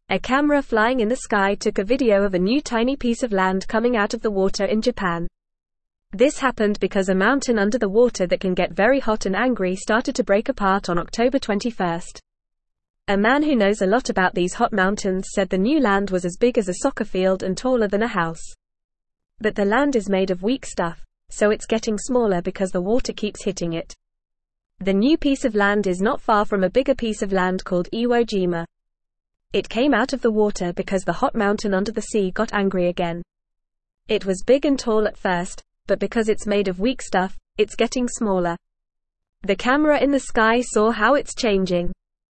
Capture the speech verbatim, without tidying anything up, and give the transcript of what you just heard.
A camera flying in the sky took a video of a new tiny piece of land coming out of the water in Japan. This happened because a mountain under the water that can get very hot and angry started to break apart on October twenty-first. A man who knows a lot about these hot mountains said the new land was as big as a soccer field and taller than a house. But the land is made of weak stuff, so it's getting smaller because the water keeps hitting it. The new piece of land is not far from a bigger piece of land called Iwo Jima. It came out of the water because the hot mountain under the sea got angry again. It was big and tall at first, but because it's made of weak stuff, it's getting smaller. The camera in the sky saw how it's changing.